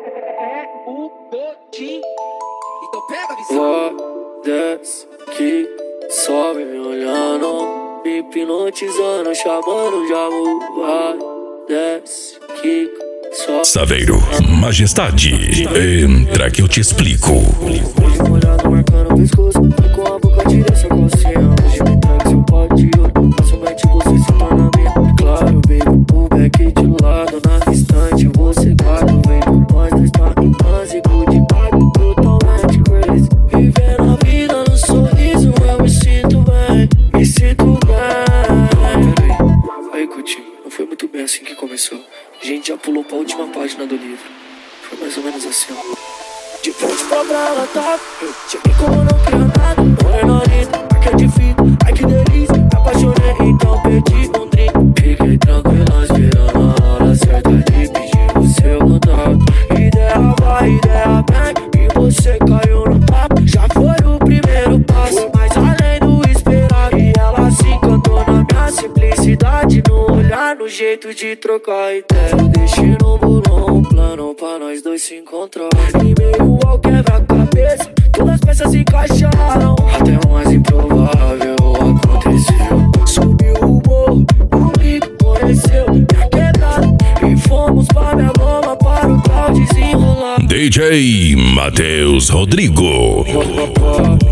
o Godinho. Então pega a visão. Desce que sobe me olhando, me hipnotizando, chamando de amor. Vai, desce que sobe. Saveiro, majestade, entra que eu te explico. Hoje molhado marcando o pescoço, com a boca tira essa calcinha. Hoje me traga seu pau de ouro, facilmente você se torna minha. Claro, baby, o back de lado, na instante você guarda, baby. Nós dois tá em base, good vibe, totalmente crazy. Vivendo a vida no sorriso, eu me sinto bem, me sinto bem. Peraí, aí Coutinho, não foi muito bem assim que começou. A gente já pulou pra última página do livro. Foi mais ou menos assim, ó. De frente pra ela tava, eu cheguei como não queria nada. Morena linda, marca de fita, ai que delícia. Me apaixonei, então pedi um drink. Fiquei tranquila, esperando a hora certa de pedir o seu contato. Ideia vai, ideia vem, e você caiu no papo. Já foi o primeiro passo, mas além do esperado. E ela se encantou na minha simplicidade, no olhar, no jeito de trocar ideia. O destino bolou um plano pra nós dois se encontrar. E meio ao quebra-cabeça, todas as peças se encaixaram. Até o mais improvável aconteceu. Subiu o morro, comigo conheceu minha quebrada. E fomos pra minha goma para o tal desenrolar. DJ Matheus Rodrigo.